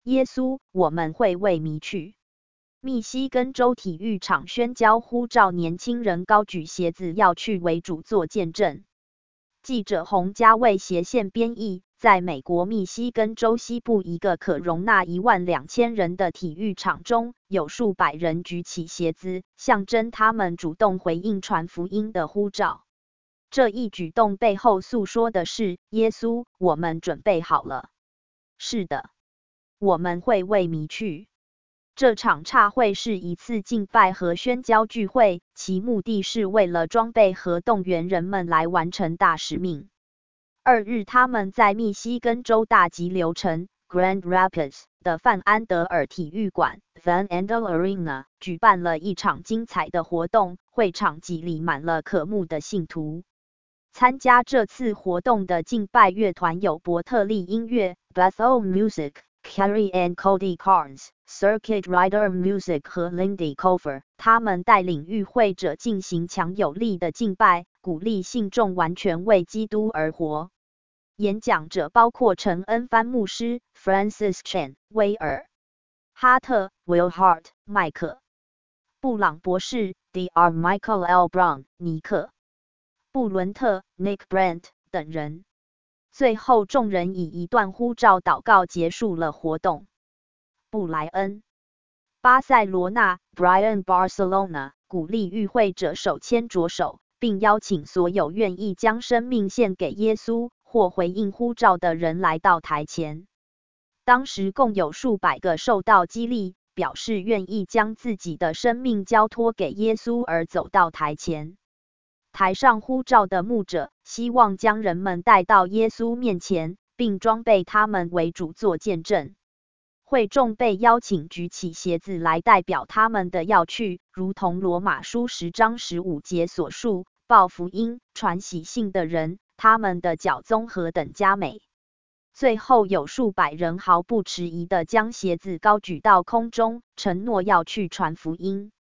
耶稣，我们会为迷去。密西根州体育场宣教呼召年轻人高举鞋子要去为主做见证。记者洪家为斜线编译，在美国密西根州西部一个可容纳12000人的体育场中，有数百人举起鞋子，象征他们主动回应传福音的呼召。这一举动背后诉说的是，耶稣，我们准备好了。是的，我们会为迷去。这场茶会是一次敬拜和宣教聚会，其目的是为了装备和动员人们来完成大使命。2日，他们在密西根州大急流城 Grand Rapids 的范安德尔体育馆 Van Andel Arena 举办了一场精彩的活动，会场挤里满了渴慕的信徒。参加这次活动的敬拜乐团有伯特利音乐 Bethel Music、Carrie and Cody Carnes、Circuit Rider Music 和 Lindy Cofer， 他们带领与会者进行强有力的敬拜，鼓励信众完全为基督而活。演讲者包括陈恩藩牧师 Francis Chan、威尔·哈特 Will Hart、麦克·布朗博士 Dr. Michael L. Brown、尼克·布伦特 Nick Brandt 等人。最后，众人以一段呼召祷告结束了活动。布莱恩·巴塞罗那 Brian Barcelona 鼓励与会者手牵着手，并邀请所有愿意将生命献给耶稣或回应呼召的人来到台前。当时共有数百个受到激励，表示愿意将自己的生命交托给耶稣而走到台前。台上呼召的牧者希望将人们带到耶稣面前，并装备他们为主做见证。会众被邀请举起鞋子来代表他们的要去，如同罗马书10章15节所述，报福音、传喜信的人，他们的脚踪何等佳美。最后有数百人毫不迟疑地将鞋子高举到空中，承诺要去传福音。